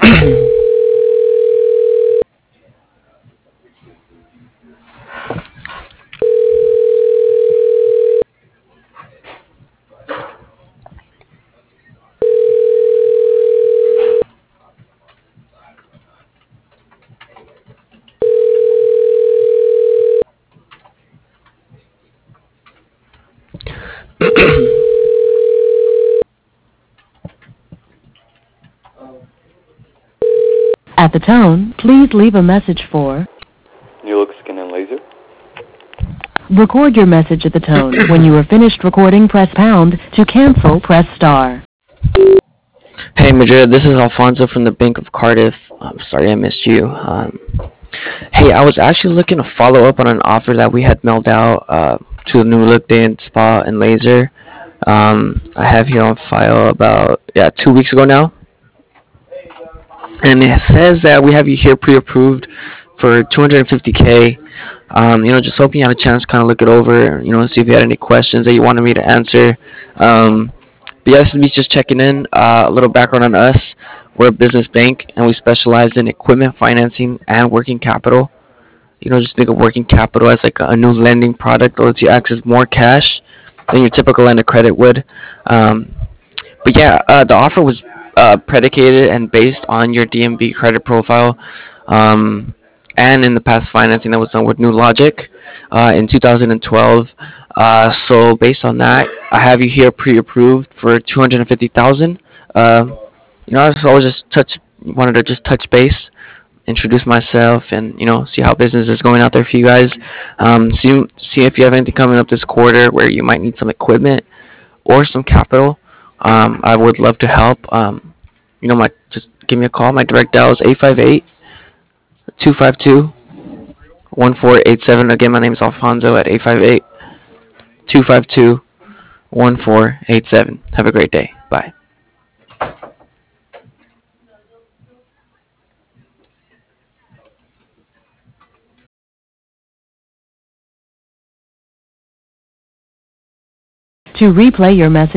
At the tone, please leave a message for. New Look Skin and Laser. Record your message at the tone. When you are finished recording, press pound. To cancel, press star. Hey Madrid, this is Alfonso from the Bank of Cardiff. I'm sorry I missed you. Hey, I was actually looking to follow up on an offer that we had mailed out to the New Look Day and Spa and Laser. I have here on file about 2 weeks ago now, and it says that we have you here pre-approved for 250K. Just hoping you had a chance to kind of look it over. See if you had any questions that you wanted me to answer. But yeah, this is me just checking in. A little background on us. We're a business bank, and we specialize in equipment financing and working capital. Just think of working capital as like a new lending product that lets you access more cash than your typical line of credit would. Um, but yeah, the offer was predicated and based on your DMB credit profile, um, and in the past financing that was done with New Logic in 2012. So based on that, I have you here pre-approved for 250,000. So I was just wanted to just touch base, introduce myself, and see how business is going out there for you guys. See if you have anything coming up this quarter where you might need some equipment or some capital. I would love to help. My just give me a call. My direct dial is 858-252-1487. Again, my name is Alfonso at 858-252-1487. Have a great day. Bye. To replay your message,